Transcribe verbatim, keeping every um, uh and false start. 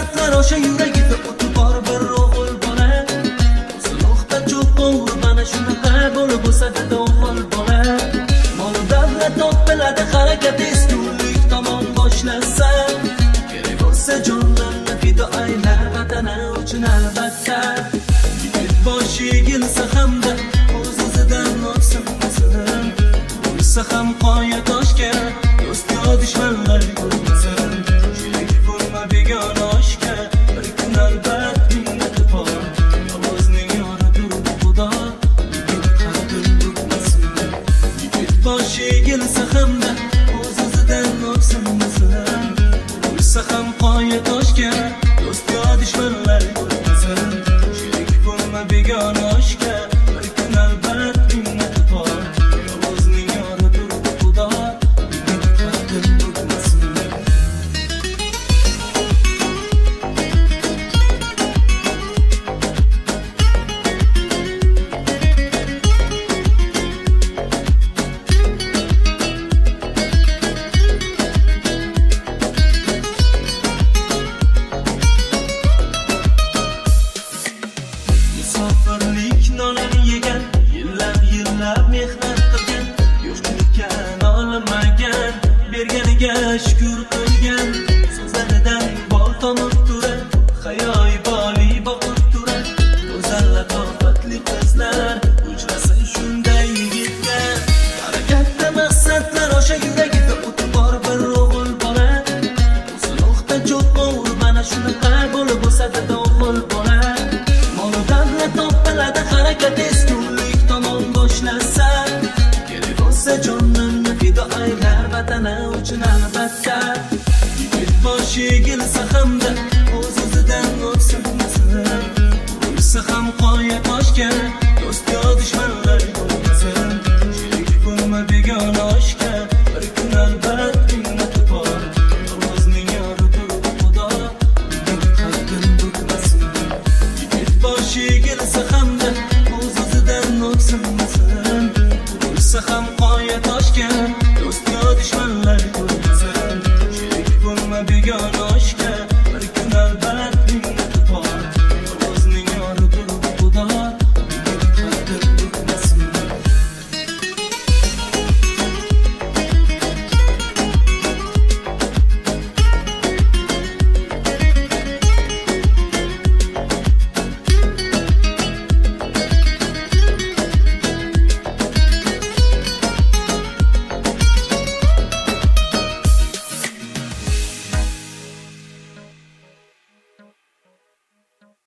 maqsadlar o'sha yuragida o'ti bor bir o'g'il bola. Silohda cho'qur mana shunaqa bo'lib o'sadi o'g'il bola. Mol davlat topiladi harakat eskulik tomon boshlasa. Kerak bo'lsa jonlarni fido aylar vatani uchun albatta. Yigit boshi egilsa hamda o'z o'zidan o'tsin masalan. Bo'lsa ham qoya toshga do'st yo dushmanlar ko'rmasin. Sherik bo'lma begona oshga bir kun albat minnati bor. Yolg'izning yoridir xudo yigit qadr bo'lmasin. Yigit boshi egilsa hamda o'z o'zidan o'tsin masalan. Bo'lsa ham qoya toshga do'st yo dushmanlar ko'rmasin. Sherik bo'lma begona oshga bir kun albat minnati bor. Yolg'izning yoridir xudo yigit qadr bo'lmasin. Musofirlik nonini yegan, yillab yillab mehnat qilgan, yo'qchilikka nolimagan, berganiga shukr qilgan. So'zlaridan bol tomib turar, hayoyi boli boqib turar. Go'zal latofatli qizlar uchrasin shunday yigitga. Harakatda maqsadlar o'sha yuragida o'ti bor bir o'g'il bola. Silohda cho'qur mana shunaqa bo'lib o'sadi o'g'il bola. Mol davlat topiladi harakat eskulik tomon boshlasa. Kerak bo'lsa jonlarni fido aylar vatani uchun albatta. Yigit boshi egilsa hamda o'z o'zidan o'tsin masalan. Bo'lsa ham qoya toshga do'st yo dushmanlar ko'rmasin. Sherik bo'lma begona oshga bir kun albat minnati bor. Yolg'izning yoridir xudo yigit qadr bo'lmasin. Yigit boshi egilsa hamda o'z o'zidan o'tsin masalan. Bo'lsa ham qoya toshga do'st yo dushmanlar ko'rmasin. Sherik bo'lma begona